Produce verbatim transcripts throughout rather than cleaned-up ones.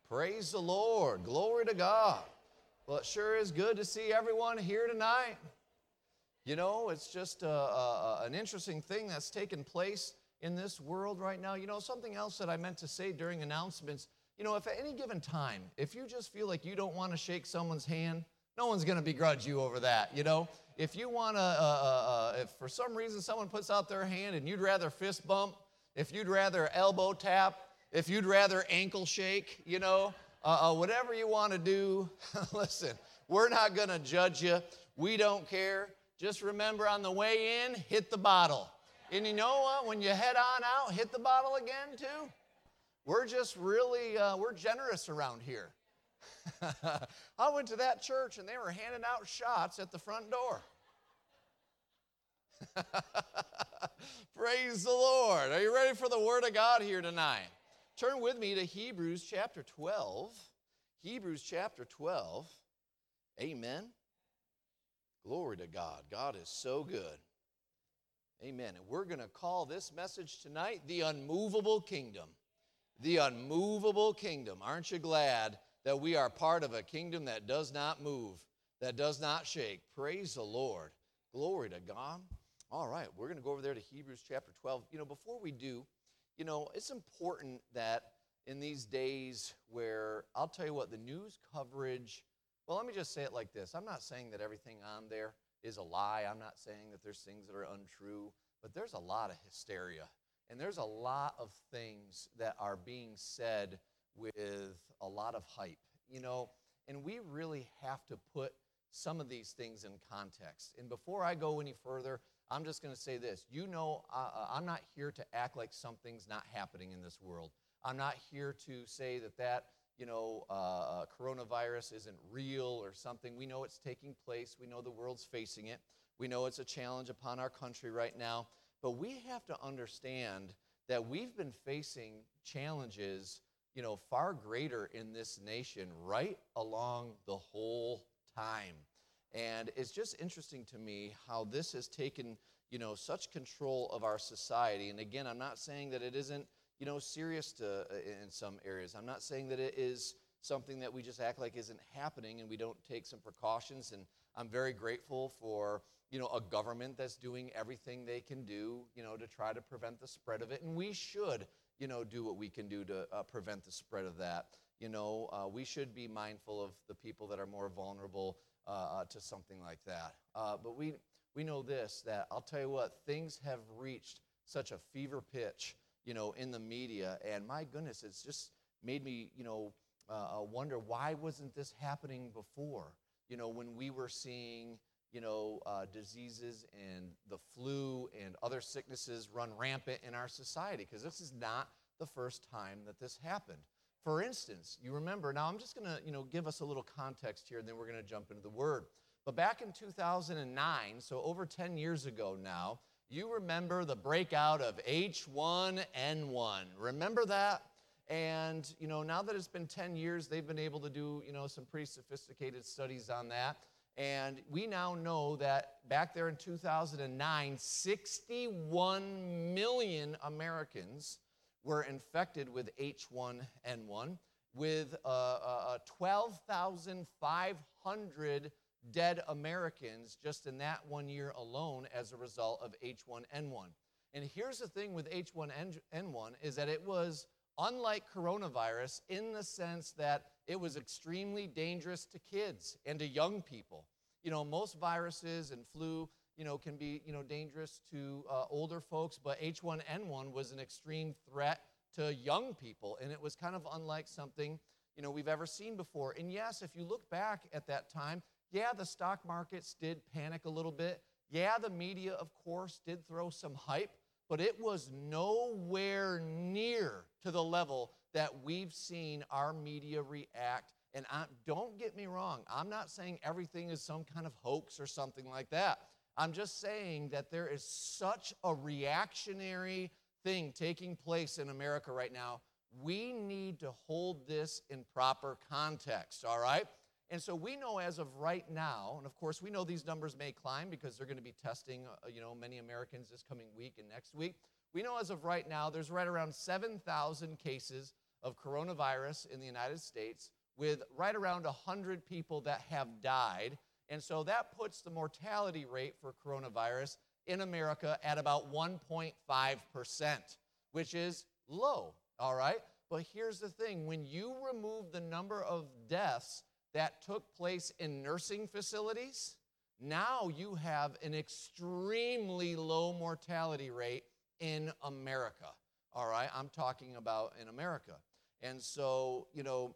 Praise the Lord. Glory to God. Well, it sure is good to see everyone here tonight. You know, it's just a, a, an interesting thing that's taken place in this world right now. You know, something else that I meant to say during announcements, you know, if at any given time, if you just feel like you don't want to shake someone's hand, no one's going to begrudge you over that, you know. If you want to, uh, uh, uh, if for some reason someone puts out their hand and you'd rather fist bump, if you'd rather elbow tap, if you'd rather ankle shake, you know, uh, uh, whatever you want to do, listen, we're not going to judge you. We don't care. Just remember on the way in, hit the bottle. And you know what? When you head on out, hit the bottle again too. We're just really, uh, we're generous around here. I went to that church and they were handing out shots at the front door. Praise the Lord. Are you ready for the Word of God here tonight? Turn with me to Hebrews chapter twelve. Hebrews chapter twelve. Amen. Glory to God. God is so good. Amen. And we're going to call this message tonight, The Unmovable Kingdom. The Unmovable Kingdom. Aren't you glad that we are part of a kingdom that does not move, that does not shake? Praise the Lord. Glory to God. All right, we're going to go over there to Hebrews chapter twelve. You know, before we do, you know, it's important that in these days where, I'll tell you what, the news coverage, well, let me just say it like this. I'm not saying that everything on there is a lie. I'm not saying that there's things that are untrue, but there's a lot of hysteria. And there's a lot of things that are being said with a lot of hype, you know, and we really have to put some of these things in context. And before I go any further, I'm just going to say this. You know, uh, I'm not here to act like something's not happening in this world. I'm not here to say that that, you know, uh, coronavirus isn't real or something. We know it's taking place. We know the world's facing it. We know it's a challenge upon our country right now. But we have to understand that we've been facing challenges, you know, far greater in this nation right along the whole time. And it's just interesting to me how this has taken, you know, such control of our society. And again, I'm not saying that it isn't, you know, serious to, in some areas. I'm not saying that it is something that we just act like isn't happening and we don't take some precautions. And I'm very grateful for, you know, a government that's doing everything they can do, you know, to try to prevent the spread of it. And we should, you know, do what we can do to uh, prevent the spread of that. You know, uh, we should be mindful of the people that are more vulnerable uh, to something like that. Uh, but we we know this, that I'll tell you what, things have reached such a fever pitch, you know, in the media. And my goodness, it's just made me, you know, uh, wonder, why wasn't this happening before? You know, when we were seeing, you know, uh, diseases and the flu and other sicknesses run rampant in our society, because this is not the first time that this happened. For instance, you remember, now I'm just going to, you know, give us a little context here, and then we're going to jump into the Word. But back in two thousand nine, so over ten years ago now, you remember the breakout of H one N one. Remember that? And, you know, now that it's been ten years, they've been able to do, you know, some pretty sophisticated studies on that. And we now know that back there in two thousand nine, sixty-one million Americans were infected with H one N one, with uh, uh, twelve thousand five hundred dead Americans just in that one year alone as a result of H one N one. And here's the thing with H one N one is that it was unlike coronavirus in the sense that it was extremely dangerous to kids and to young people. You know, most viruses and flu, you know, can be, you know, dangerous to uh, older folks, but H one N one was an extreme threat to young people, and it was kind of unlike something, you know, we've ever seen before. And yes, if you look back at that time, yeah, the stock markets did panic a little bit. Yeah, the media, of course, did throw some hype, but it was nowhere near to the level that we've seen our media react. And I, don't get me wrong, I'm not saying everything is some kind of hoax or something like that. I'm just saying that there is such a reactionary thing taking place in America right now. We need to hold this in proper context, all right? And so we know as of right now, and of course we know these numbers may climb because they're going to be testing, uh, you know, many Americans this coming week and next week. We know as of right now there's right around seven thousand cases of coronavirus in the United States with right around one hundred people that have died. And so that puts the mortality rate for coronavirus in America at about one point five percent, which is low, all right? But here's the thing. When you remove the number of deaths that took place in nursing facilities, now you have an extremely low mortality rate in America, all right? I'm talking about in America. And so, you know,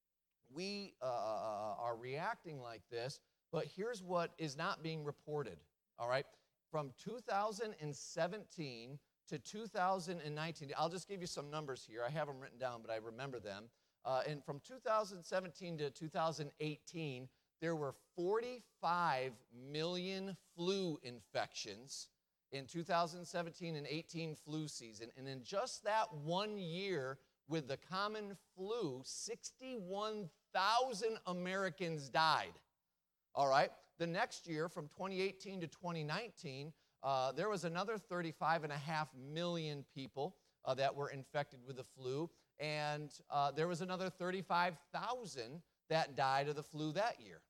we uh, are reacting like this, but here's what is not being reported, all right? From two thousand seventeen to two thousand nineteen, I'll just give you some numbers here. I have them written down, but I remember them. Uh, and from two thousand seventeen to two thousand eighteen, there were forty-five million flu infections in two thousand seventeen and eighteen flu season. And in just that one year with the common flu, sixty-one thousand Americans died. All right? The next year, from twenty eighteen to twenty nineteen, uh, there was another thirty-five and a half million people uh, that were infected with the flu. And uh, there was another thirty-five thousand that died of the flu that year.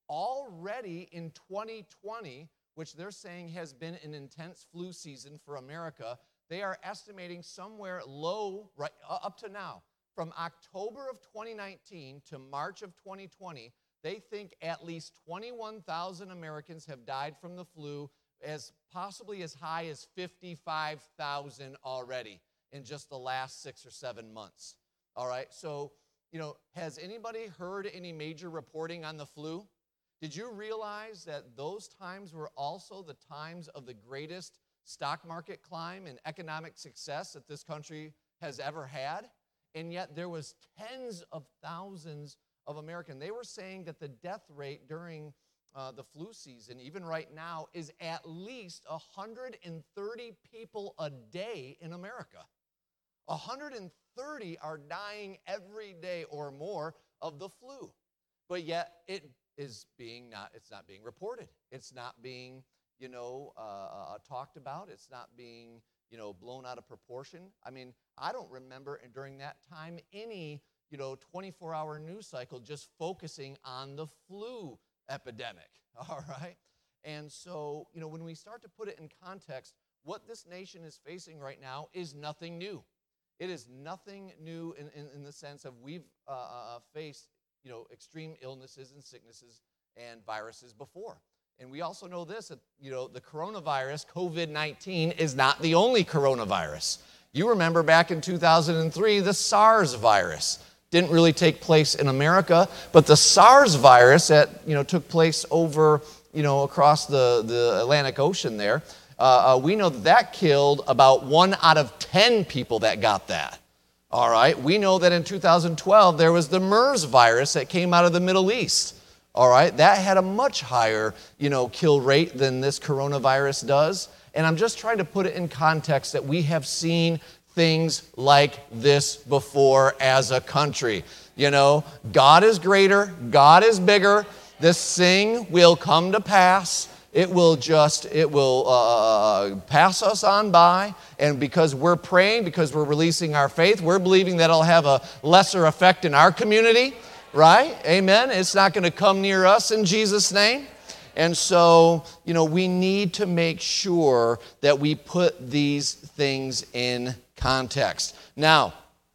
Already in twenty twenty, which they're saying has been an intense flu season for America, they are estimating somewhere low, right up to now, from October of twenty nineteen to March of twenty twenty, they think at least twenty-one thousand Americans have died from the flu, as possibly as high as fifty-five thousand already in just the last six or seven months. All right, so, you know, has anybody heard any major reporting on the flu? Did you realize that those times were also the times of the greatest stock market climb and economic success that this country has ever had? And yet there was tens of thousands of Americans. They were saying that the death rate during uh, the flu season, even right now, is at least one hundred thirty people a day in America. one hundred thirty are dying every day or more of the flu. But yet it is being not, it's not being reported. It's not being, you know, uh, uh, talked about. It's not being, you know, blown out of proportion. I mean, I don't remember during that time any, you know, twenty-four hour news cycle just focusing on the flu epidemic, all right? And so, you know, when we start to put it in context, what this nation is facing right now is nothing new. It is nothing new in, in, in the sense of we've uh, uh, faced, you know, extreme illnesses and sicknesses and viruses before. And we also know this, that, you know, the coronavirus, COVID nineteen, is not the only coronavirus. You remember back in two thousand three, the SARS virus didn't really take place in America, but the SARS virus that, you know, took place over, you know, across the, the Atlantic Ocean there, uh, uh, we know that that killed about one out of ten people that got that. All right, we know that in two thousand twelve, there was the MERS virus that came out of the Middle East. All right, that had a much higher, you know, kill rate than this coronavirus does. And I'm just trying to put it in context that we have seen things like this before as a country. You know, God is greater, God is bigger. This thing will come to pass. It will just, it will uh, pass us on by. And because we're praying, because we're releasing our faith, we're believing that it'll have a lesser effect in our community, right? Amen. It's not going to come near us in Jesus' name. And so, you know, we need to make sure that we put these things in context. Now,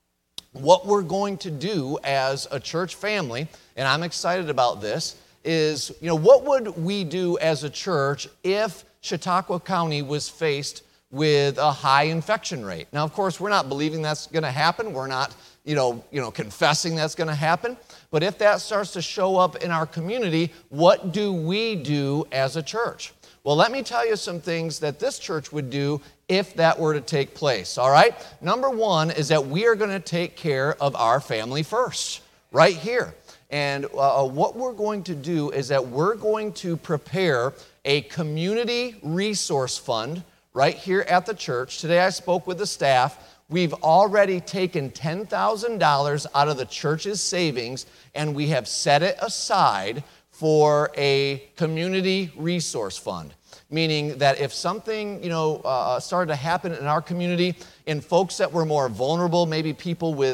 what we're going to do as a church family, and I'm excited about this, is, you know, what would we do as a church if Chautauqua County was faced with a high infection rate? Now, of course, we're not believing that's going to happen. We're not, you know, you know, confessing that's going to happen. But if that starts to show up in our community, what do we do as a church? Well, let me tell you some things that this church would do if that were to take place, all right? Number one is that we are going to take care of our family first, right here. And uh, what we're going to do is that we're going to prepare a community resource fund right here at the church. Today I spoke with the staff. We've already taken ten thousand dollars out of the church's savings, and we have set it aside for a community resource fund, meaning that if something, you know, uh, started to happen in our community, in folks that were more vulnerable, maybe people with,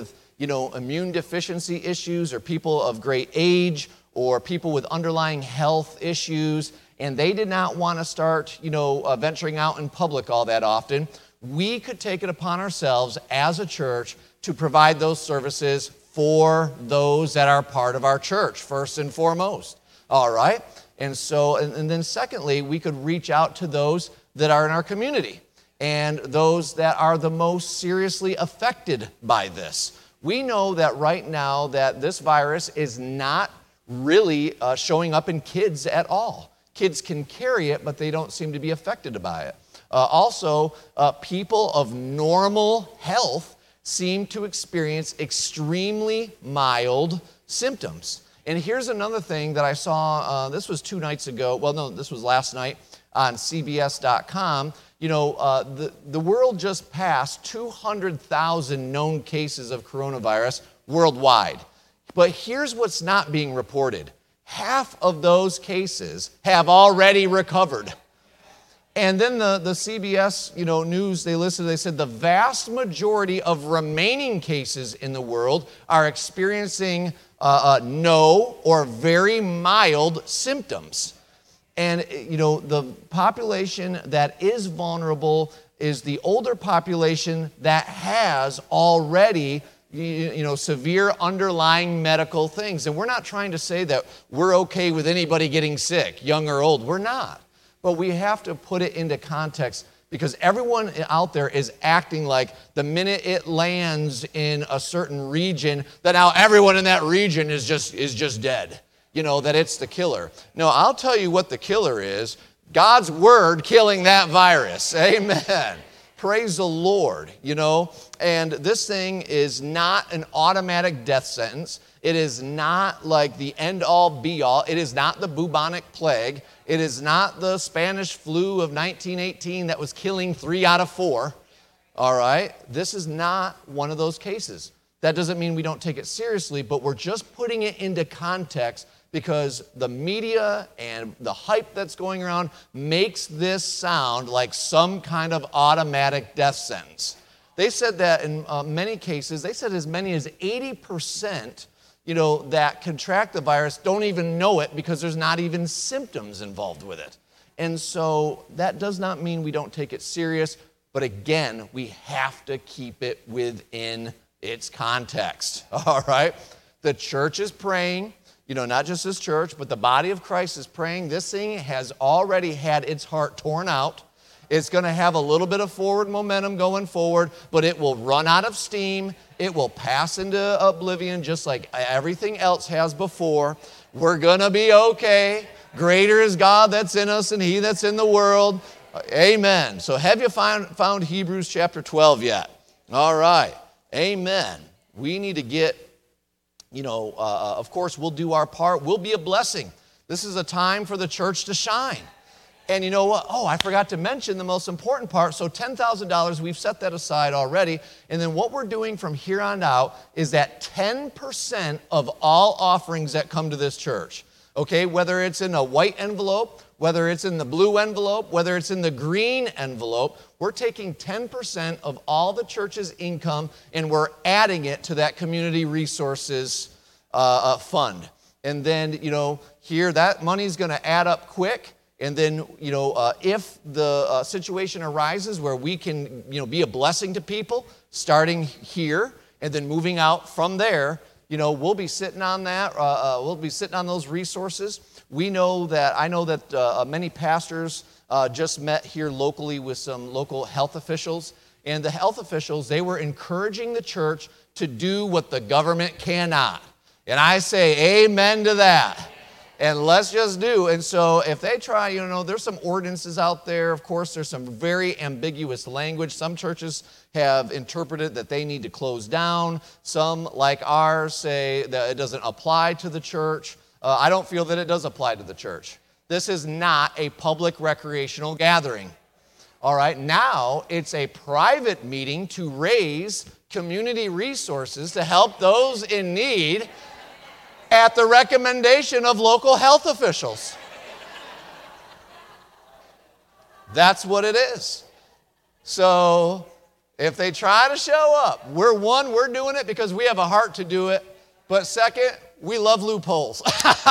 you know, immune deficiency issues or people of great age or people with underlying health issues, and they did not want to start, you know, uh, venturing out in public all that often, we could take it upon ourselves as a church to provide those services for those that are part of our church, first and foremost. All right? And so, and, and then secondly, we could reach out to those that are in our community and those that are the most seriously affected by this. We know that right now that this virus is not really uh, showing up in kids at all. Kids can carry it, but they don't seem to be affected by it. Uh, also, uh, people of normal health seem to experience extremely mild symptoms. And here's another thing that I saw, uh, this was two nights ago, well, no, this was last night on C B S dot com. You know, uh, the, the world just passed two hundred thousand known cases of coronavirus worldwide. But here's what's not being reported. Half of those cases have already recovered. And then the, the C B S, you know, news, they listed, they said the vast majority of remaining cases in the world are experiencing uh, uh, no or very mild symptoms. And, you know, the population that is vulnerable is the older population that has already, you know, severe underlying medical things. And we're not trying to say that we're okay with anybody getting sick, young or old. We're not. But we have to put it into context because everyone out there is acting like the minute it lands in a certain region, that now everyone in that region is just is just dead. You know, that it's the killer. No, I'll tell you what the killer is. God's word killing that virus. Amen. Praise the Lord, you know. And this thing is not an automatic death sentence. It is not like the end-all, be-all. It is not the bubonic plague. It is not the Spanish flu of nineteen eighteen that was killing three out of four. All right? This is not one of those cases. That doesn't mean we don't take it seriously, but we're just putting it into context because the media and the hype that's going around makes this sound like some kind of automatic death sentence. They said that in uh, many cases, they said as many as eighty percent, you know, that contract the virus don't even know it because there's not even symptoms involved with it. And so that does not mean we don't take it serious, but again, we have to keep it within its context, all right? The church is praying. You know, not just this church, but the body of Christ is praying. This thing has already had its heart torn out. It's going to have a little bit of forward momentum going forward, but it will run out of steam. It will pass into oblivion just like everything else has before. We're going to be okay. Greater is God that's in us than he that's in the world. Amen. So have you found, found Hebrews chapter twelve yet? All right. Amen. We need to get You know, uh, of course, we'll do our part. We'll be a blessing. This is a time for the church to shine. And you know what? Oh, I forgot to mention the most important part. So ten thousand dollars, we've set that aside already. And then what we're doing from here on out is that ten percent of all offerings that come to this church, okay, whether it's in a white envelope, whether it's in the blue envelope, whether it's in the green envelope, we're taking ten percent of all the church's income and we're adding it to that community resources uh, uh, fund. And then, you know, here that money's going to add up quick. And then, you know, uh, if the uh, situation arises where we can, you know, be a blessing to people, starting here and then moving out from there, you know, we'll be sitting on that. Uh, uh, we'll be sitting on those resources. We know that, I know that uh, many pastors uh, just met here locally with some local health officials. And the health officials, they were encouraging the church to do what the government cannot. And I say amen to that. And let's just do. And so if they try, you know, there's some ordinances out there. Of course, there's some very ambiguous language. Some churches have interpreted that they need to close down. Some, like ours, say that it doesn't apply to the church. Uh, I don't feel that it does apply to the church. This is not a public recreational gathering. All right, now it's a private meeting to raise community resources to help those in need at the recommendation of local health officials. That's what it is. So, If they try to show up, we're one, we're doing it because we have a heart to do it. But second, we love loopholes.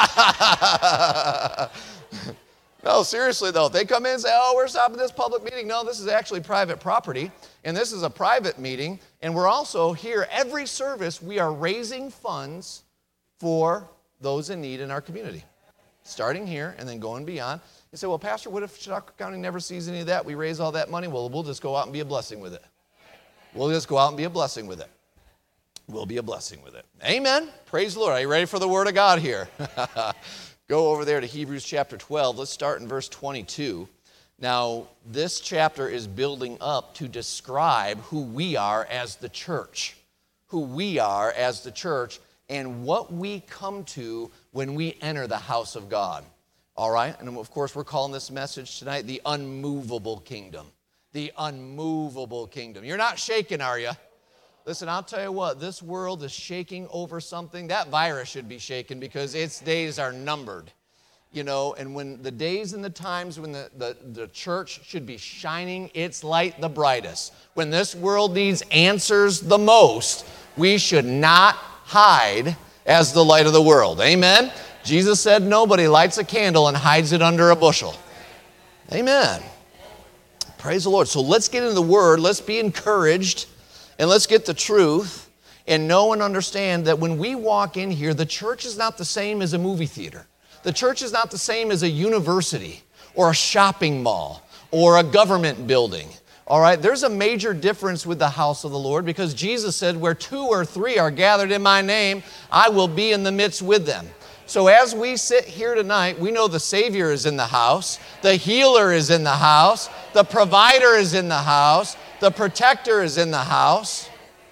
No, seriously though, if they come in and say, oh, we're stopping this public meeting. No, this is actually private property, and this is a private meeting, and we're also here, every service, we are raising funds for those in need in our community. Starting here and then going beyond. You say, well, Pastor, what if Chautauqua County never sees any of that? We raise all that money. Well, we'll just go out and be a blessing with it. We'll just go out and be a blessing with it. We'll be a blessing with it. Amen. Praise the Lord. Are you ready for the Word of God here? Go over there to Hebrews chapter twelve. Let's start in verse twenty-two. Now, this chapter is building up to describe who we are as the church. Who we are as the church and what we come to when we enter the house of God. All right? And of course, we're calling this message tonight the unmovable kingdom. The unmovable kingdom. You're not shaking, are you? Listen, I'll tell you what, this world is shaking over something. That virus should be shaken because its days are numbered. You know, and when the days and the times when the, the, the church should be shining its light the brightest, when this world needs answers the most, we should not hide as the light of the world. Amen? Jesus said nobody lights a candle and hides it under a bushel. Amen. Praise the Lord. So let's get into the Word. Let's be encouraged. And let's get the truth and know and understand that when we walk in here, the church is not the same as a movie theater. The church is not the same as a university or a shopping mall or a government building. All right, there's a major difference with the house of the Lord because Jesus said, where two or three are gathered in my name, I will be in the midst with them. So as we sit here tonight, we know the Savior is in the house, the healer is in the house, the provider is in the house, the protector is in the house.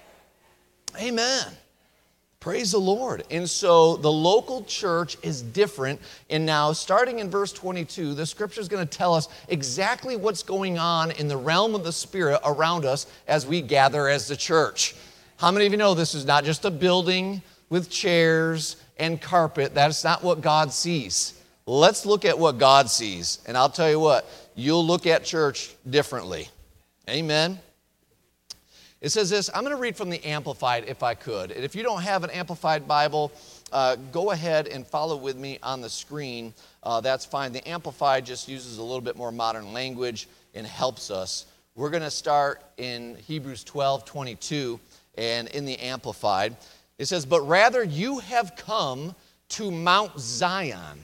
Amen. Praise the Lord. And so the local church is different. And now starting in verse twenty-two, the scripture is going to tell us exactly what's going on in the realm of the Spirit around us as we gather as the church. How many of you know this is not just a building with chairs and carpet? That's not what God sees. Let's look at what God sees. And I'll tell you what, you'll look at church differently. Amen. It says this, I'm going to read from the Amplified if I could. And if you don't have an Amplified Bible, uh, go ahead and follow with me on the screen. Uh, that's fine. The Amplified just uses a little bit more modern language and helps us. We're going to start in Hebrews twelve twenty-two and in the Amplified. It says, but rather you have come to Mount Zion,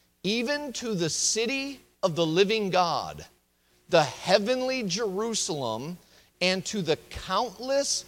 even to the city of the living God, the heavenly Jerusalem, and to the countless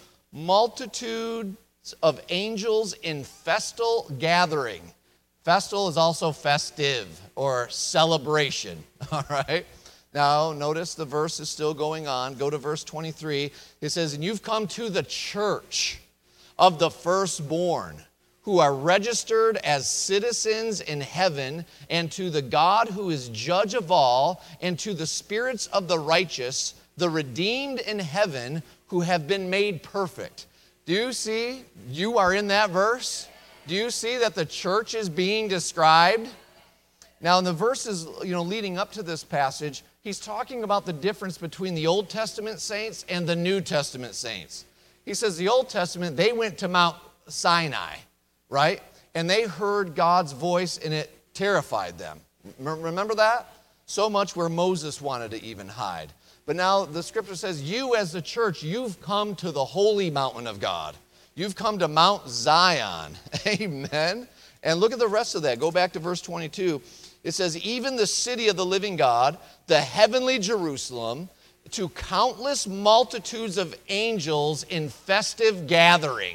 multitudes of angels in festal gathering. Festal is also festive or celebration, all right? Now, notice the verse is still going on. Go to verse twenty-three. It says, and you've come to the church of the firstborn, who are registered as citizens in heaven, and to the God who is judge of all, and to the spirits of the righteous, the redeemed in heaven, who have been made perfect. Do you see you are in that verse? Do you see that the church is being described? Now, in the verses, you know, leading up to this passage, he's talking about the difference between the Old Testament saints and the New Testament saints. He says the Old Testament, they went to Mount Sinai, right? And they heard God's voice and it terrified them. Remember that? So much where Moses wanted to even hide. But now the scripture says, you as the church, you've come to the holy mountain of God. You've come to Mount Zion. Amen. And look at the rest of that. Go back to verse twenty-two. It says, even the city of the living God, the heavenly Jerusalem, to countless multitudes of angels in festive gathering.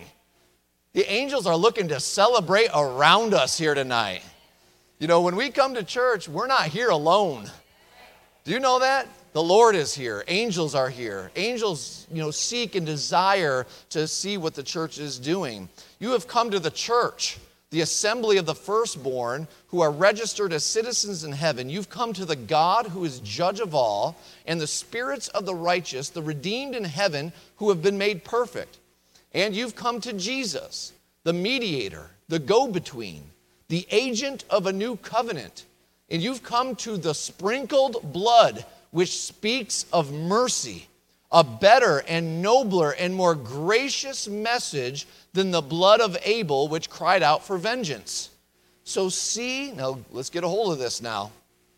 The angels are looking to celebrate around us here tonight. You know, when we come to church, we're not here alone. Do you know that? The Lord is here. Angels are here. Angels, you know, seek and desire to see what the church is doing. You have come to the church, the assembly of the firstborn, who are registered as citizens in heaven. You've come to the God who is judge of all, and the spirits of the righteous, the redeemed in heaven, who have been made perfect. And you've come to Jesus, the mediator, the go-between, the agent of a new covenant. And you've come to the sprinkled blood, which speaks of mercy, a better and nobler and more gracious message than the blood of Abel, which cried out for vengeance. So see, now let's get a hold of this now.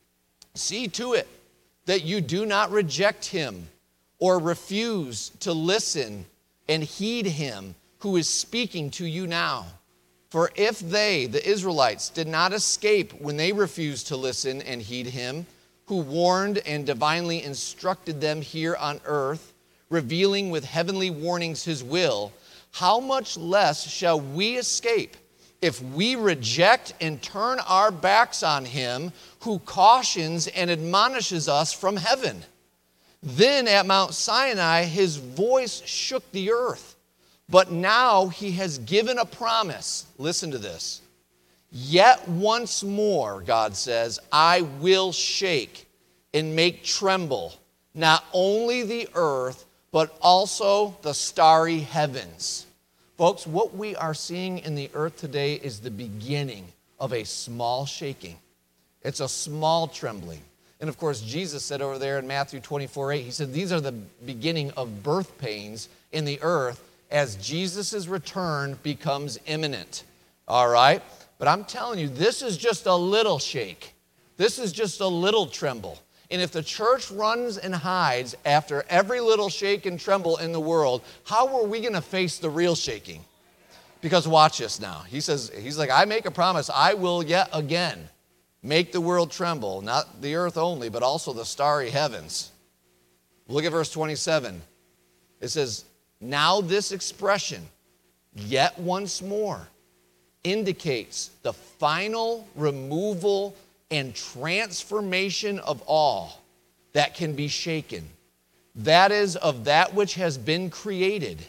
See to it that you do not reject him or refuse to listen and heed him who is speaking to you now. For if they, the Israelites, did not escape when they refused to listen and heed him, who warned and divinely instructed them here on earth, revealing with heavenly warnings his will, how much less shall we escape if we reject and turn our backs on him who cautions and admonishes us from heaven? Then at Mount Sinai his voice shook the earth, but now he has given a promise. Listen to this. Yet once more, God says, I will shake and make tremble not only the earth, but also the starry heavens. Folks, what we are seeing in the earth today is the beginning of a small shaking. It's a small trembling. And of course, Jesus said over there in Matthew twenty-four eight, he said, these are the beginning of birth pains in the earth as Jesus' return becomes imminent. All right? But I'm telling you, this is just a little shake. This is just a little tremble. And if the church runs and hides after every little shake and tremble in the world, how are we going to face the real shaking? Because watch this now. He says, he's like, I make a promise, I will yet again make the world tremble, not the earth only, but also the starry heavens. Look at verse twenty-seven. It says, now this expression, yet once more, indicates the final removal and transformation of all that can be shaken. That is, of that which has been created.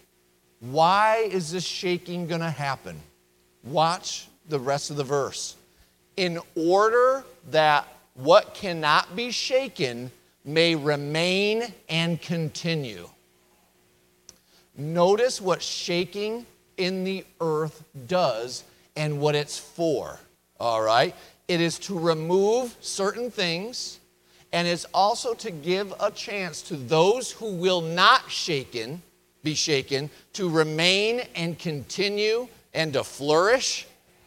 Why is this shaking going to happen? Watch the rest of the verse. In order that what cannot be shaken may remain and continue. Notice what shaking in the earth does and what it's for, all right? It is to remove certain things, and it's also to give a chance to those who will not shaken, be shaken, to remain and continue and to flourish.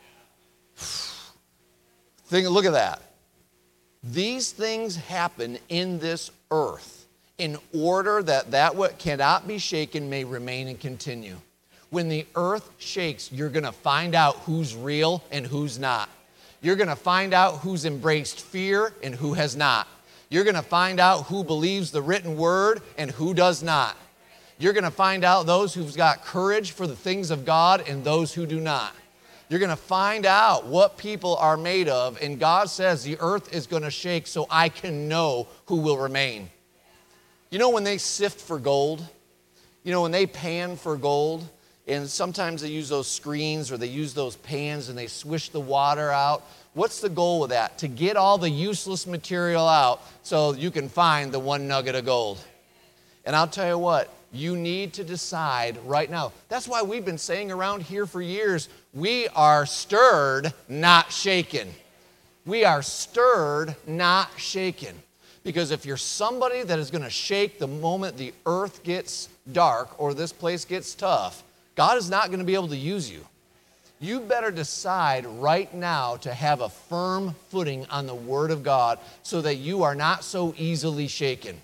Think, look at that. These things happen in this earth in order that that what cannot be shaken may remain and continue. When the earth shakes, you're going to find out who's real and who's not. You're going to find out who's embraced fear and who has not. You're going to find out who believes the written word and who does not. You're going to find out those who've got courage for the things of God and those who do not. You're going to find out what people are made of, and God says the earth is going to shake so I can know who will remain. You know when they sift for gold? You know when they pan for gold? And sometimes they use those screens or they use those pans and they swish the water out. What's the goal with that? To get all the useless material out so you can find the one nugget of gold. And I'll tell you what, you need to decide right now. That's why we've been saying around here for years, we are stirred, not shaken. We are stirred, not shaken. Because if you're somebody that is going to shake the moment the earth gets dark or this place gets tough, God is not going to be able to use you. You better decide right now to have a firm footing on the Word of God so that you are not so easily shaken.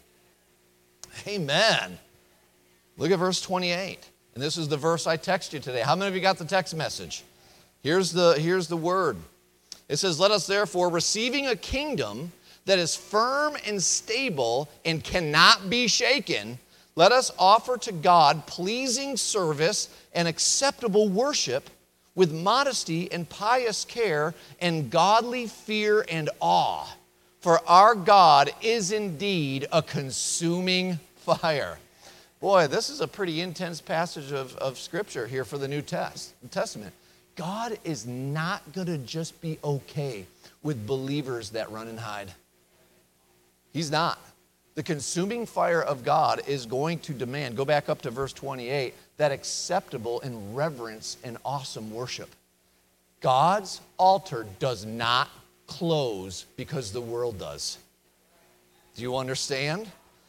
Amen. Look at verse twenty-eight. And this is the verse I text you today. How many of you got the text message? Here's the, here's the word. It says, let us therefore, receiving a kingdom that is firm and stable and cannot be shaken, let us offer to God pleasing service and acceptable worship with modesty and pious care and godly fear and awe. For our God is indeed a consuming fire. Boy, this is a pretty intense passage of, of Scripture here for the New Test, Testament. God is not going to just be okay with believers that run and hide. He's not. The consuming fire of God is going to demand, go back up to verse twenty-eight, that acceptable and reverence and awesome worship. God's altar does not close because the world does. Do you understand?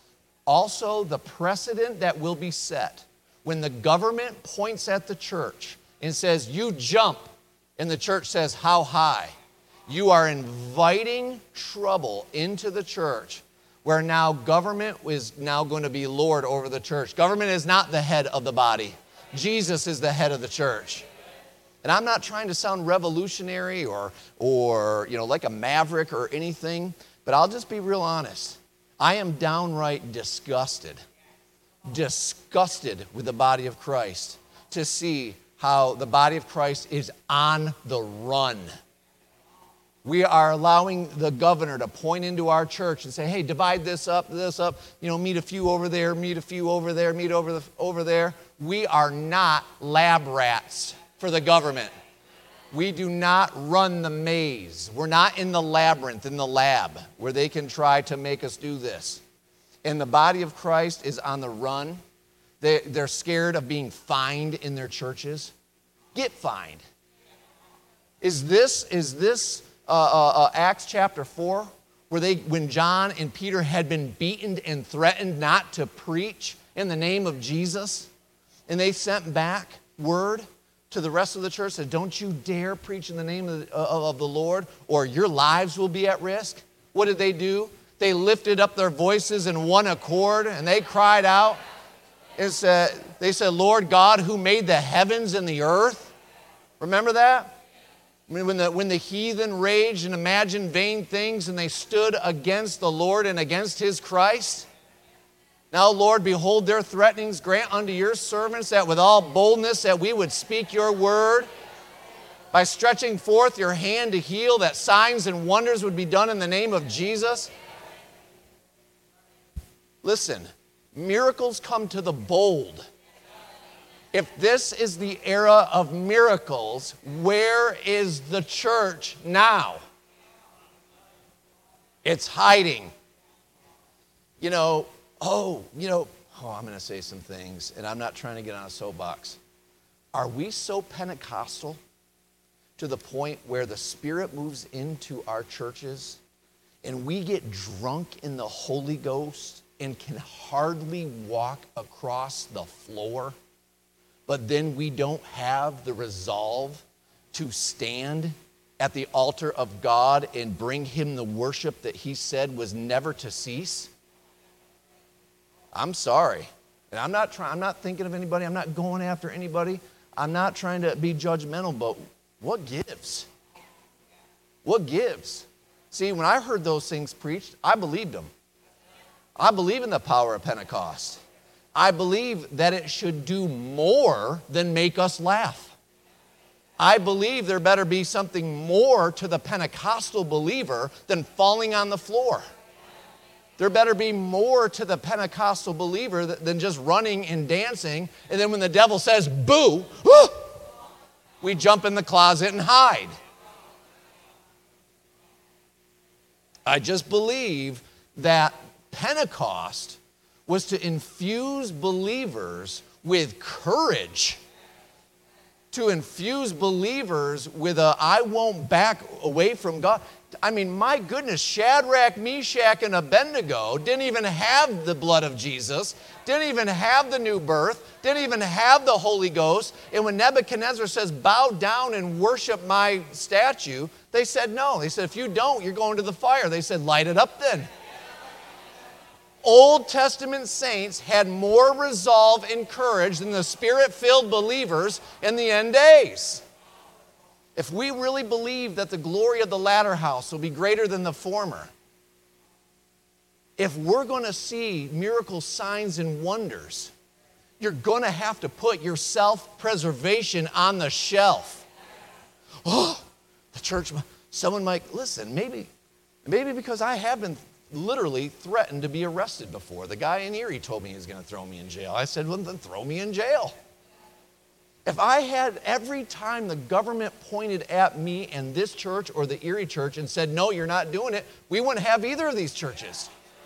also the precedent that will be set when the government points at the church and says, you jump, and the church says, how high? You are inviting trouble into the church where now government is now going to be Lord over the church. Government is not the head of the body. Jesus is the head of the church. And I'm not trying to sound revolutionary or, or you know, like a maverick or anything, but I'll just be real honest. I am downright disgusted, disgusted with the body of Christ to see how the body of Christ is on the run. We are allowing the governor to point into our church and say, hey, divide this up, this up, you know, meet a few over there, meet a few over there, meet over, the, over there. We are not lab rats for the government. We do not run the maze. We're not in the labyrinth, in the lab, where they can try to make us do this. And the body of Christ is on the run. They, they're scared of being fined in their churches. Get fined. Is this, is this uh, uh, uh, Acts chapter four, where they, when John and Peter had been beaten and threatened not to preach in the name of Jesus, and they sent back word to the rest of the church, said, don't you dare preach in the name of the, uh, of the Lord, or your lives will be at risk? What did they do? They lifted up their voices in one accord, and they cried out. And said, they said, Lord God, who made the heavens and the earth? Remember that? I mean, when the, when the heathen raged and imagined vain things, and they stood against the Lord and against his Christ. Now, Lord, behold their threatenings. Grant unto your servants that with all boldness that we would speak your word, by stretching forth your hand to heal, that signs and wonders would be done in the name of Jesus. Listen, miracles come to the bold. If this is the era of miracles, where is the church now? It's hiding. You know, oh, you know, oh, I'm going to say some things, and I'm not trying to get on a soapbox. Are we so Pentecostal to the point where the Spirit moves into our churches and we get drunk in the Holy Ghost and can hardly walk across the floor, but then we don't have the resolve to stand at the altar of God and bring him the worship that he said was never to cease? I'm sorry. And I'm not trying, I'm not thinking of anybody, I'm not going after anybody. I'm not trying to be judgmental, but what gives? What gives? See, when I heard those things preached, I believed them. I believe in the power of Pentecost. I believe that it should do more than make us laugh. I believe there better be something more to the Pentecostal believer than falling on the floor. There better be more to the Pentecostal believer than just running and dancing, and then when the devil says, boo, whoo, we jump in the closet and hide. I just believe that Pentecost was to infuse believers with courage, to infuse believers with a, I won't back away from God. I mean, my goodness, Shadrach, Meshach, and Abednego didn't even have the blood of Jesus, didn't even have the new birth, didn't even have the Holy Ghost. And when Nebuchadnezzar says, bow down and worship my statue, they said no. They said, if you don't, you're going to the fire. They said, light it up then. Old Testament saints had more resolve and courage than the Spirit-filled believers in the end days. If we really believe that the glory of the latter house will be greater than the former, if we're going to see miracles, signs, and wonders, you're going to have to put your self-preservation on the shelf. Oh, the church, someone might, listen, maybe, maybe because I have been literally threatened to be arrested before. The guy in Erie told me he was going to throw me in jail. I said, well, then throw me in jail. If I had every time the government pointed at me and this church or the Erie church and said, no, you're not doing it, we wouldn't have either of these churches.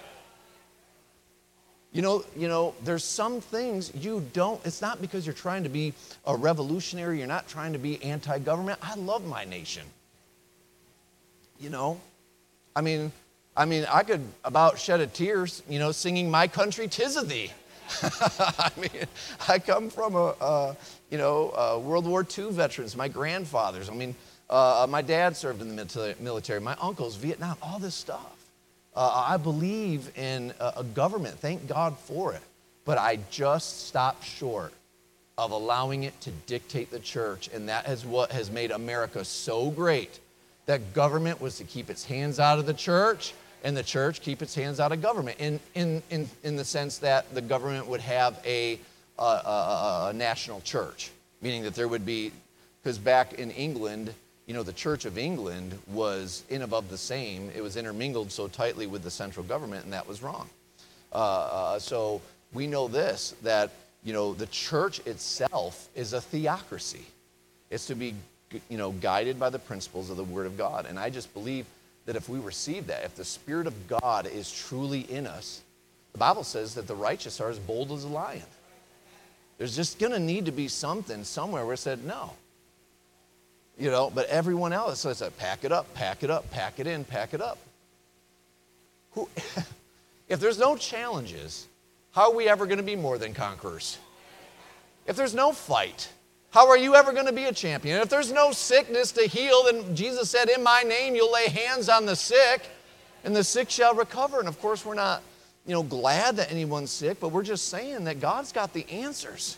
You know, you know, there's some things you don't, it's not because you're trying to be a revolutionary, you're not trying to be anti-government. I love my nation. You know, I mean, I mean, I could about shed a tear, you know, singing My Country 'Tis of Thee. I mean, I come from a, a you know, a World War Two veterans, my grandfathers. I mean, uh, my dad served in the military, my uncles, Vietnam, all this stuff. Uh, I believe in a, a government, thank God for it. But I just stopped short of allowing it to dictate the church. And that is what has made America so great. That government was to keep its hands out of the church, and the church keep its hands out of government, in, in, in, in the sense that the government would have a, a, a, a national church, meaning that there would be, because back in England, you know, the Church of England was in above the same. It was intermingled so tightly with the central government, and that was wrong. Uh, uh, so we know this, that, you know, the church itself is a theocracy. It's to be, you know, guided by the principles of the Word of God. And I just believe that if we receive that, if the Spirit of God is truly in us, the Bible says that the righteous are as bold as a lion. There's just going to need to be something somewhere where it said no. You know, but everyone else says, pack it up, pack it up, pack it in, pack it up. Who, if there's no challenges, how are we ever going to be more than conquerors? If there's no fight, how are you ever going to be a champion? If there's no sickness to heal, then Jesus said, in my name you'll lay hands on the sick, and the sick shall recover. And of course, we're not, you know, glad that anyone's sick, but we're just saying that God's got the answers.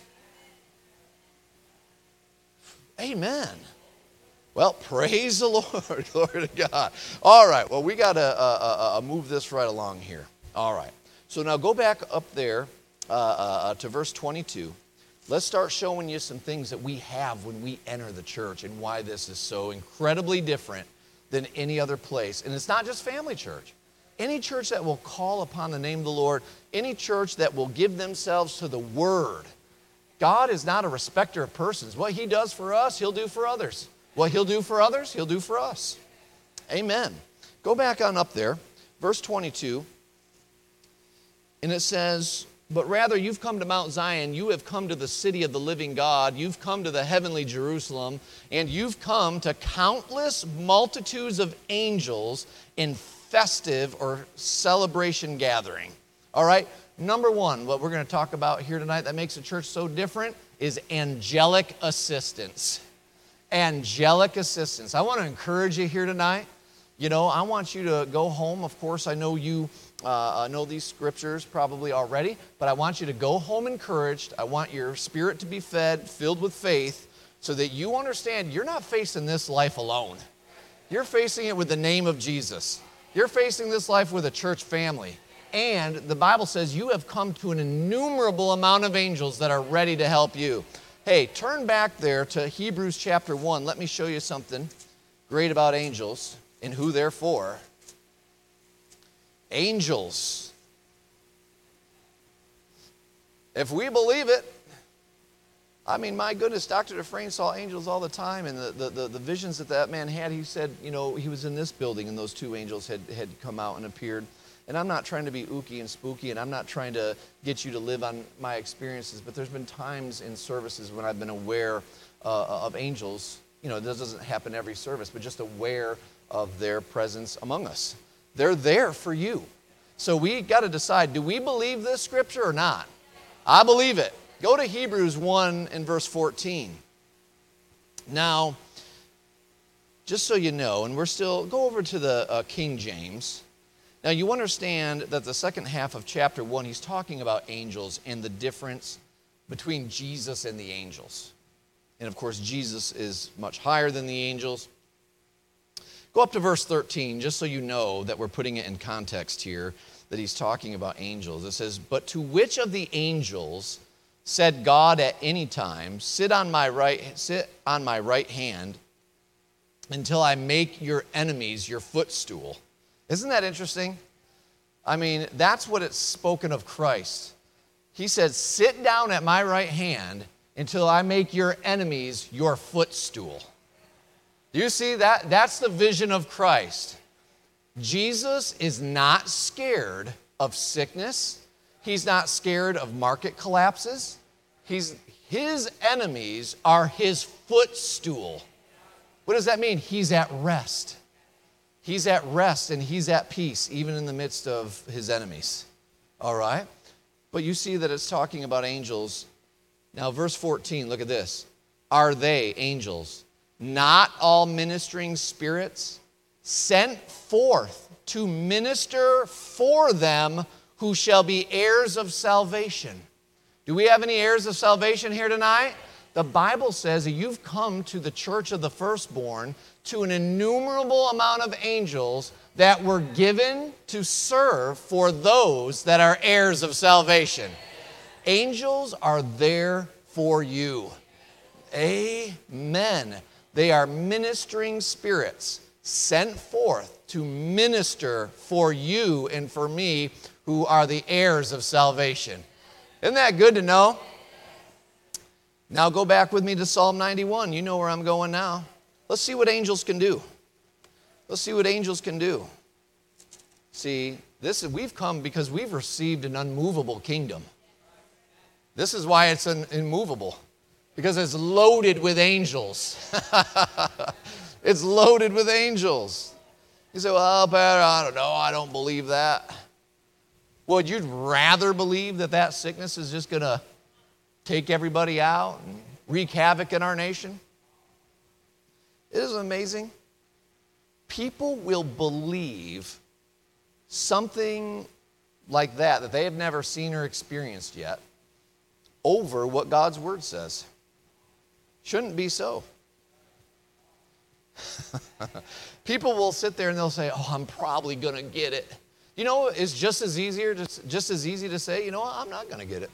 Amen. Well, praise the Lord. Glory to God. All right, well, we got to uh, uh, uh, move this right along here. All right. So now go back up there uh, uh, to verse twenty-two. Let's start showing you some things that we have when we enter the church and why this is so incredibly different than any other place. And it's not just Family Church. Any church that will call upon the name of the Lord, any church that will give themselves to the Word. God is not a respecter of persons. What He does for us, He'll do for others. What He'll do for others, He'll do for us. Amen. Go back on up there, verse twenty-two. And it says, but rather you've come to Mount Zion, you have come to the city of the living God, you've come to the heavenly Jerusalem, and you've come to countless multitudes of angels in festive or celebration gathering. All right, number one, what we're going to talk about here tonight that makes the church so different is angelic assistance. Angelic assistance. I want to encourage you here tonight. You know, I want you to go home. Of course, I know you uh, know these scriptures probably already, but I want you to go home encouraged. I want your spirit to be fed, filled with faith, so that you understand you're not facing this life alone. You're facing it with the name of Jesus. You're facing this life with a church family. And the Bible says you have come to an innumerable amount of angels that are ready to help you. Hey, turn back there to Hebrews chapter one. Let me show you something great about angels and who they're for. Angels. If we believe it, I mean, my goodness, Doctor Dufresne saw angels all the time, and the, the, the, the visions that that man had, he said, you know, he was in this building, and those two angels had, had come out and appeared. And I'm not trying to be ooky and spooky, and I'm not trying to get you to live on my experiences, but there's been times in services when I've been aware uh, of angels. You know, this doesn't happen every service, but just aware of their presence among us. They're there for you. So we got to decide, do we believe this scripture or not? I believe it. Go to Hebrews one and verse fourteen. Now, just so you know, and we're still, go over to the uh, King James. Now, you understand that the second half of chapter one, he's talking about angels and the difference between Jesus and the angels. And of course, Jesus is much higher than the angels. Go up to verse thirteen, just so you know that we're putting it in context here, that he's talking about angels. It says, but to which of the angels said God at any time, sit on my right, sit on my right hand until I make your enemies your footstool? Isn't that interesting? I mean, that's what it's spoken of Christ. He said, sit down at my right hand until I make your enemies your footstool. Do you see that? That's the vision of Christ. Jesus is not scared of sickness. He's not scared of market collapses. He's, his enemies are his footstool. What does that mean? He's at rest. He's at rest and he's at peace, even in the midst of his enemies. All right? But you see that it's talking about angels. Now, verse fourteen, look at this. Are they, angels, not all ministering spirits, sent forth to minister for them who shall be heirs of salvation? Do we have any heirs of salvation here tonight? The Bible says that you've come to the church of the firstborn, to an innumerable amount of angels that were given to serve for those that are heirs of salvation. Angels are there for you. Amen. They are ministering spirits sent forth to minister for you and for me who are the heirs of salvation. Isn't that good to know? Now go back with me to Psalm ninety-one. You know where I'm going now. Let's see what angels can do. Let's see what angels can do. See, this is, we've come because we've received an unmovable kingdom. This is why it's an immovable, because it's loaded with angels. It's loaded with angels. You say, well, Pastor, I don't know, I don't believe that. Would you rather believe that that sickness is just going to take everybody out and wreak havoc in our nation? Isn't it amazing? People will believe something like that, that they have never seen or experienced yet, over what God's word says. Shouldn't be so. People will sit there and they'll say, oh, I'm probably going to get it. You know, it's just as easier, just, just as easy to say, you know what, I'm not going to get it.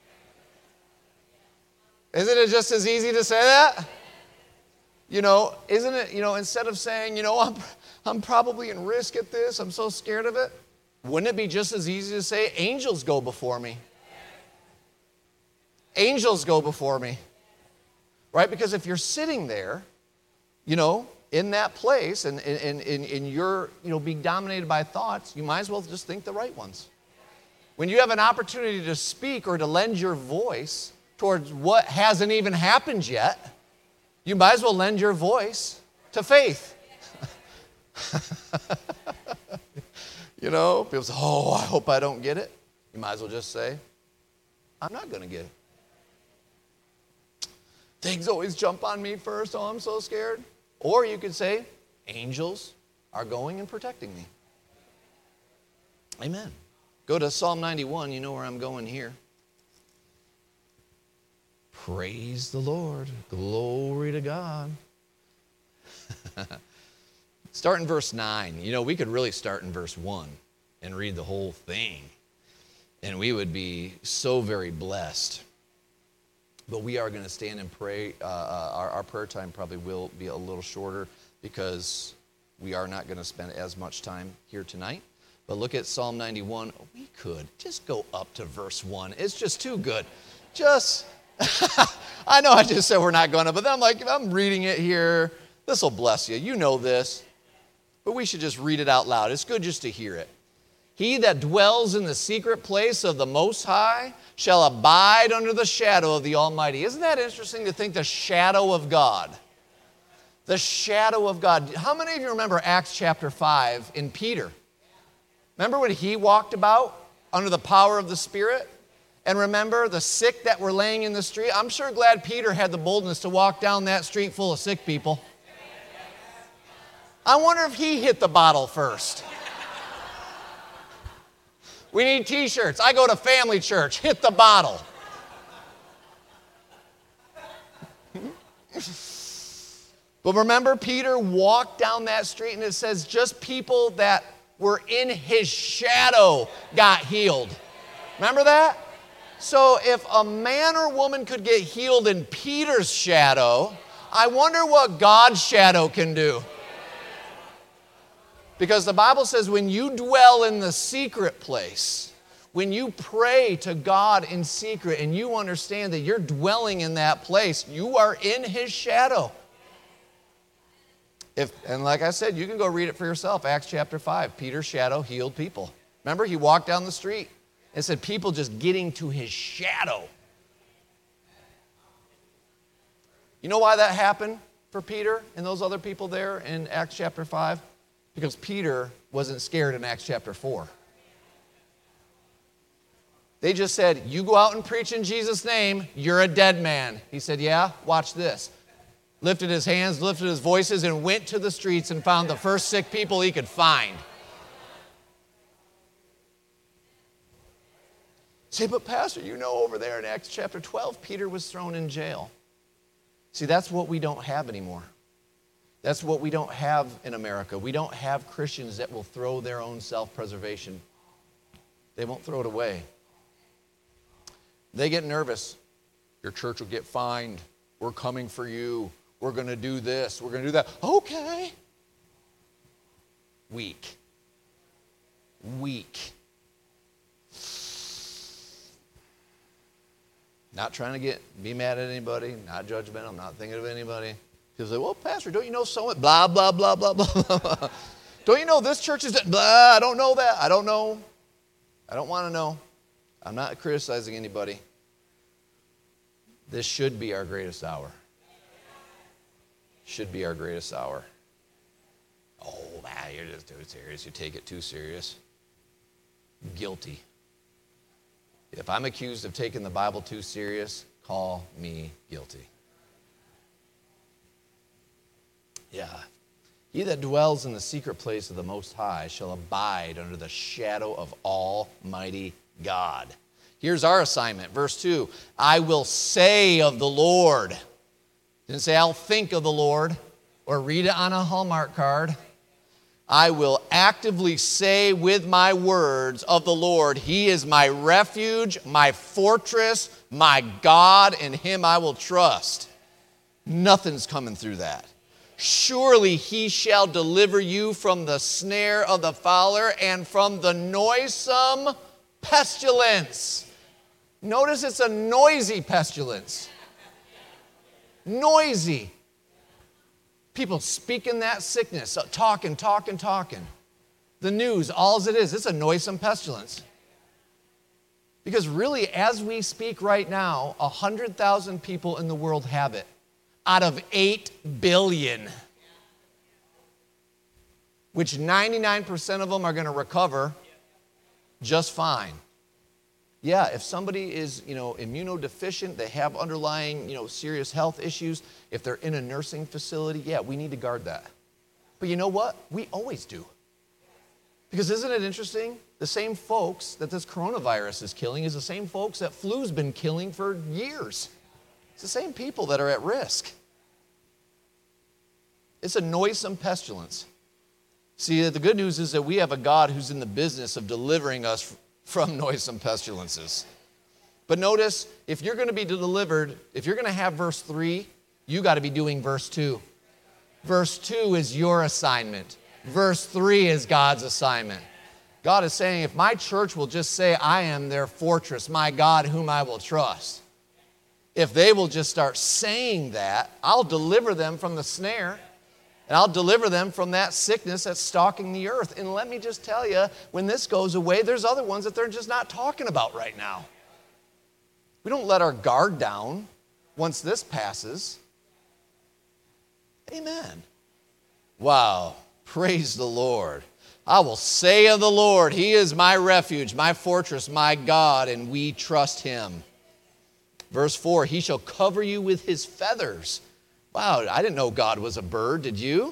Isn't it just as easy to say that? You know, isn't it, you know, instead of saying, you know, I'm, I'm probably in risk at this, I'm so scared of it, wouldn't it be just as easy to say, angels go before me? Angels go before me. Right? Because if you're sitting there, you know, in that place and, and, and, and you're, you know, being dominated by thoughts, you might as well just think the right ones. When you have an opportunity to speak or to lend your voice towards what hasn't even happened yet, you might as well lend your voice to faith. You know, people say, oh, I hope I don't get it. You might as well just say, I'm not going to get it. Things always jump on me first. Oh, I'm so scared. Or you could say, angels are going and protecting me. Amen. Go to Psalm ninety-one. You know where I'm going here. Praise the Lord. Glory to God. Start in verse nine. You know, we could really start in verse one and read the whole thing, and we would be so very blessed. But we are going to stand and pray. Uh, our, our prayer time probably will be a little shorter because we are not going to spend as much time here tonight. But look at Psalm ninety-one. We could just go up to verse one. It's just too good. Just, I know I just said we're not going to, but then I'm like, if I'm reading it here, this will bless you. You know this. But we should just read it out loud. It's good just to hear it. He that dwells in the secret place of the Most High shall abide under the shadow of the Almighty. Isn't that interesting to think the shadow of God? The shadow of God. How many of you remember Acts chapter five in Peter? Remember when he walked about under the power of the Spirit? And remember the sick that were laying in the street? I'm sure glad Peter had the boldness to walk down that street full of sick people. I wonder if he hit the bottle first. We need t-shirts. I go to family church. Hit the bottle. But remember, Peter walked down that street, and it says just people that were in his shadow got healed. Remember that? So if a man or woman could get healed in Peter's shadow, I wonder what God's shadow can do. Because the Bible says when you dwell in the secret place, when you pray to God in secret and you understand that you're dwelling in that place, you are in his shadow. If, and like I said, you can go read it for yourself. Acts chapter five, Peter's shadow healed people. Remember, he walked down the street and said people just getting to his shadow. You know why that happened for Peter and those other people there in Acts chapter five? Because Peter wasn't scared in Acts chapter four. They just said, you go out and preach in Jesus' name, you're a dead man. He said, yeah, watch this. Lifted his hands, lifted his voices, and went to the streets and found the first sick people he could find. Say, but Pastor, you know over there in Acts chapter twelve, Peter was thrown in jail. See, that's what we don't have anymore. That's what we don't have in America. We don't have Christians that will throw their own self-preservation. They won't throw it away. They get nervous. Your church will get fined. We're coming for you. We're going to do this. We're going to do that. Okay. Weak. Weak. Not trying to get be mad at anybody, not judgmental, I'm not thinking of anybody. People say, well, Pastor, don't you know so much? Blah, blah, blah, blah, blah, blah. Don't you know this church is, blah, I don't know that. I don't know. I don't want to know. I'm not criticizing anybody. This should be our greatest hour. Should be our greatest hour. Oh, man, you're just too serious. You take it too serious. Guilty. If I'm accused of taking the Bible too serious, call me guilty. Yeah. He that dwells in the secret place of the Most High shall abide under the shadow of Almighty God. Here's our assignment, verse two. I will say of the Lord. Didn't say I'll think of the Lord or read it on a Hallmark card. I will actively say with my words of the Lord, He is my refuge, my fortress, my God, in Him I will trust. Nothing's coming through that. Surely He shall deliver you from the snare of the fowler and from the noisome pestilence. Notice it's a noisy pestilence. Noisy. People speaking that sickness, talking, talking, talking. The news, all it is, it's a noisome pestilence. Because really, as we speak right now, one hundred thousand people in the world have it, out of eight billion. Which ninety-nine percent of them are going to recover just fine. Yeah, if somebody is, you know, immunodeficient, they have underlying, you know, serious health issues, if they're in a nursing facility, yeah, we need to guard that. But you know what? We always do. Because isn't it interesting? The same folks that this coronavirus is killing is the same folks that flu's been killing for years. It's the same people that are at risk. It's a noisome pestilence. See, the good news is that we have a God who's in the business of delivering us from noisome pestilences. But notice, if you're going to be delivered, if you're going to have verse three, you got to be doing verse two. Verse two is your assignment. Verse three is God's assignment. God is saying, if my church will just say, I am their fortress, my God whom I will trust. If they will just start saying that, I'll deliver them from the snare. And I'll deliver them from that sickness that's stalking the earth. And let me just tell you, when this goes away, there's other ones that they're just not talking about right now. We don't let our guard down once this passes. Amen. Wow. Praise the Lord. I will say of the Lord, He is my refuge, my fortress, my God, and we trust Him. Verse four, He shall cover you with His feathers. Wow, I didn't know God was a bird, did you?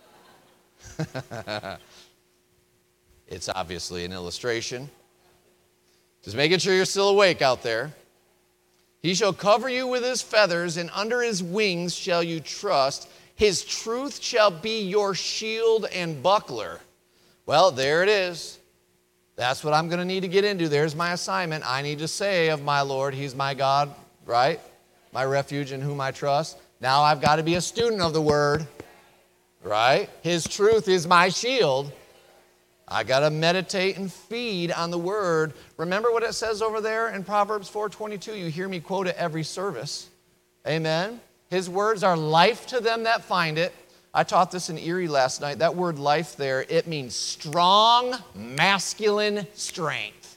It's obviously an illustration. Just making sure you're still awake out there. He shall cover you with His feathers, and under His wings shall you trust. His truth shall be your shield and buckler. Well, there it is. That's what I'm going to need to get into. There's my assignment. I need to say of my Lord, He's my God, right? My refuge in whom I trust. Now I've got to be a student of the Word, right? His truth is my shield. I got to meditate and feed on the Word. Remember what it says over there in Proverbs four twenty-two. You hear me quote it every service. Amen. His words are life to them that find it. I taught this in Erie last night. That word life there, it means strong, masculine strength.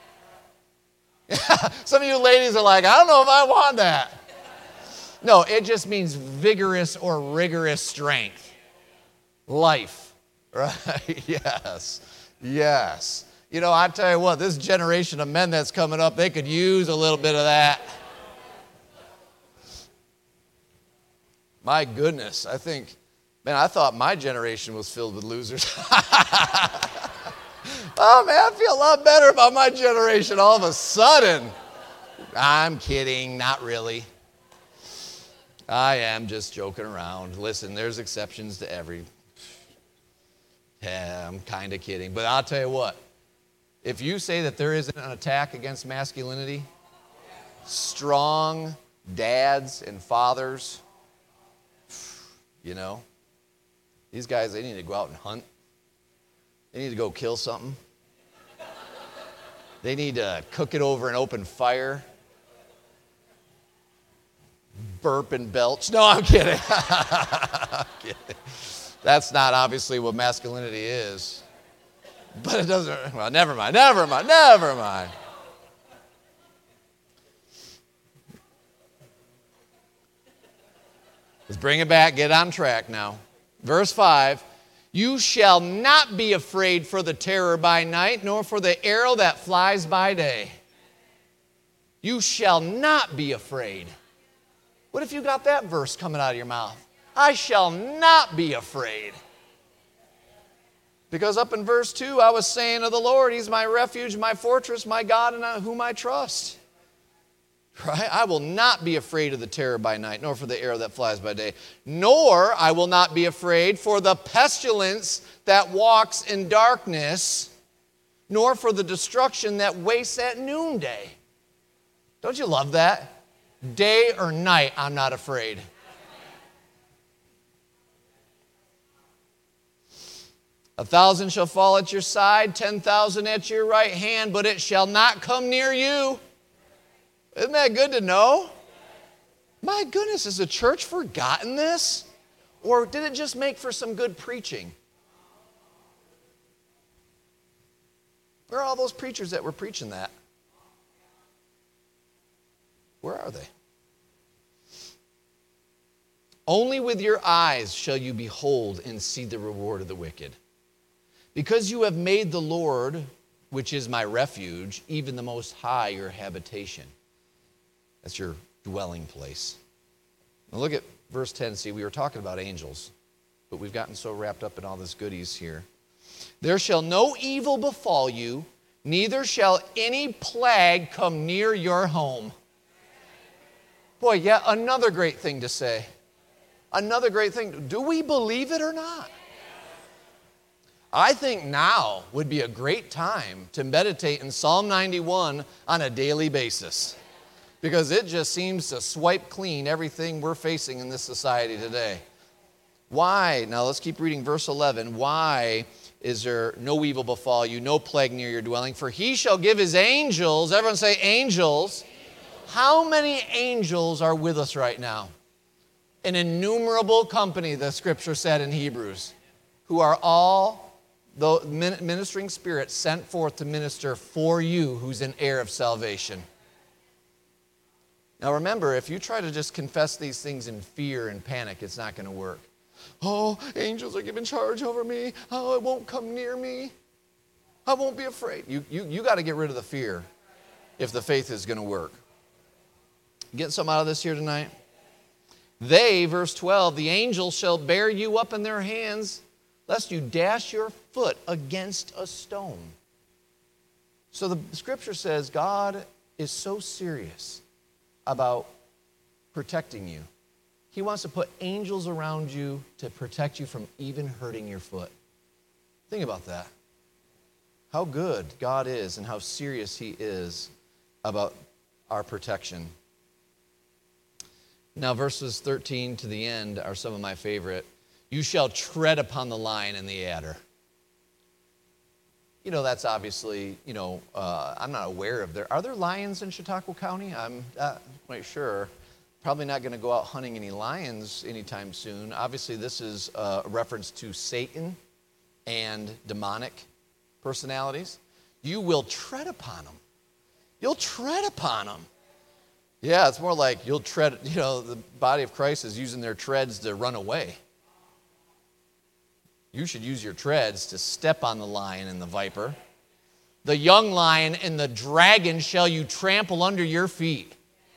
Some of you ladies are like, I don't know if I want that. No, it just means vigorous or rigorous strength. Life. Right? Yes. Yes. You know, I tell you what, this generation of men that's coming up, they could use a little bit of that. My goodness, I think, man, I thought my generation was filled with losers. Oh, man, I feel a lot better about my generation all of a sudden. I'm kidding, not really. I am just joking around. Listen, there's exceptions to every. Yeah, I'm kind of kidding. But I'll tell you what, if you say that there isn't an attack against masculinity, strong dads and fathers, you know, these guys, they need to go out and hunt. They need to go kill something. They need to cook it over an open fire. Burp and belch. No, I'm kidding. I'm kidding. That's not obviously what masculinity is. But it doesn't, well, never mind, never mind, never mind. Let's bring it back, get on track now. Verse five, you shall not be afraid for the terror by night, nor for the arrow that flies by day. You shall not be afraid. What if you got that verse coming out of your mouth? I shall not be afraid. Because up in verse two, I was saying of the Lord, He's my refuge, my fortress, my God, in whom I trust. Right? I will not be afraid of the terror by night, nor for the arrow that flies by day. Nor I will not be afraid for the pestilence that walks in darkness, nor for the destruction that wastes at noonday. Don't you love that? Day or night, I'm not afraid. A thousand shall fall at your side, ten thousand at your right hand, but it shall not come near you. Isn't that good to know? My goodness, has the church forgotten this? Or did it just make for some good preaching? Where are all those preachers that were preaching that? Where are they? Only with your eyes shall you behold and see the reward of the wicked. Because you have made the Lord, which is my refuge, even the Most High, your habitation. That's your dwelling place. Now look at verse ten. See, we were talking about angels, but we've gotten so wrapped up in all this goodies here. There shall no evil befall you, neither shall any plague come near your home. Boy, yet another great thing to say. Another great thing. Do we believe it or not? I think now would be a great time to meditate in Psalm ninety-one on a daily basis, because it just seems to swipe clean everything we're facing in this society today. Why? Now let's keep reading verse eleven. Why is there no evil befall you, no plague near your dwelling? For He shall give His angels, everyone say angels. How many angels are with us right now? An innumerable company, the scripture said in Hebrews, who are all the ministering spirits sent forth to minister for you, who's an heir of salvation. Now remember, if you try to just confess these things in fear and panic, it's not going to work. Oh, angels are given charge over me. Oh, it won't come near me. I won't be afraid. You, you, you got to get rid of the fear if the faith is going to work. Getting something out of this here tonight? They, verse twelve, the angels shall bear you up in their hands, lest you dash your foot against a stone. So the scripture says God is so serious about protecting you. He wants to put angels around you to protect you from even hurting your foot. Think about that. How good God is and how serious He is about our protection. Now, verses thirteen to the end are some of my favorite. You shall tread upon the lion and the adder. You know, that's obviously, you know, uh, I'm not aware of there. Are there lions in Chautauqua County? I'm not quite sure. Probably not going to go out hunting any lions anytime soon. Obviously, this is a reference to Satan and demonic personalities. You will tread upon them. You'll tread upon them. Yeah, it's more like you'll tread, you know, the body of Christ is using their treads to run away. You should use your treads to step on the lion and the viper. The young lion and the dragon shall you trample under your feet.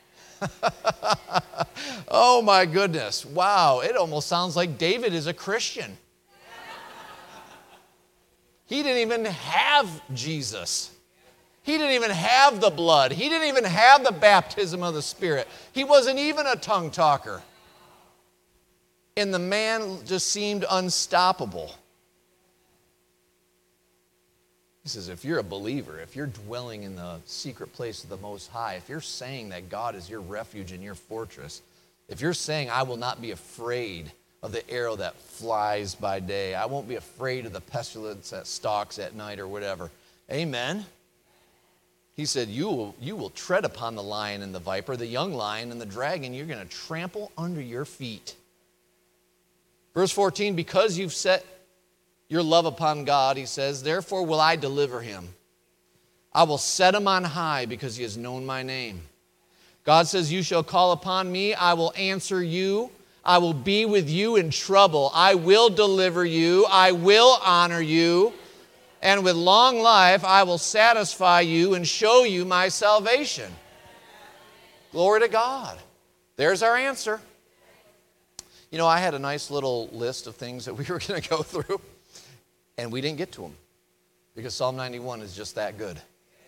Oh my goodness. Wow, it almost sounds like David is a Christian. He didn't even have Jesus. He didn't even have the blood. He didn't even have the baptism of the Spirit. He wasn't even a tongue talker. And the man just seemed unstoppable. He says, if you're a believer, if you're dwelling in the secret place of the Most High, if you're saying that God is your refuge and your fortress, if you're saying, I will not be afraid of the arrow that flies by day, I won't be afraid of the pestilence that stalks at night or whatever. Amen. He said, you will, you will tread upon the lion and the viper, the young lion and the dragon, you're going to trample under your feet. Verse fourteen, because you've set your love upon God, he says, therefore will I deliver him. I will set him on high because he has known my name. God says, you shall call upon me, I will answer you. I will be with you in trouble. I will deliver you. I will honor you. And with long life, I will satisfy you and show you my salvation. Glory to God. There's our answer. You know, I had a nice little list of things that we were going to go through, and we didn't get to them because Psalm ninety-one is just that good.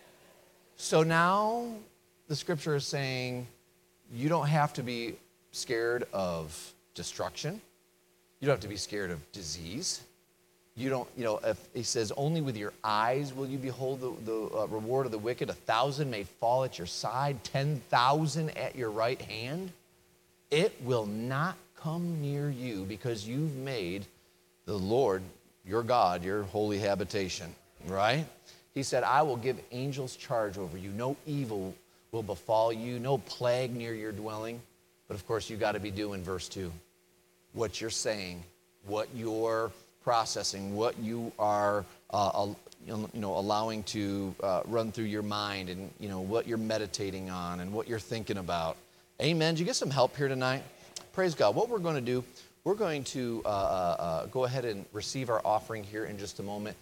So now the scripture is saying you don't have to be scared of destruction. You don't have to be scared of disease. You don't, you know, if he says, only with your eyes will you behold the, the uh, reward of the wicked. A thousand may fall at your side, ten thousand at your right hand. It will not come near you because you've made the Lord, your God, your holy habitation, right? He said, I will give angels charge over you. No evil will befall you, no plague near your dwelling. But of course, you got to be doing verse two. What you're saying, what you're processing, what you are uh, you know, allowing to uh, run through your mind, and you know what you're meditating on and what you're thinking about. Amen. Did you get some help here tonight? Praise God. What we're going to do, we're going to uh, uh, go ahead and receive our offering here in just a moment.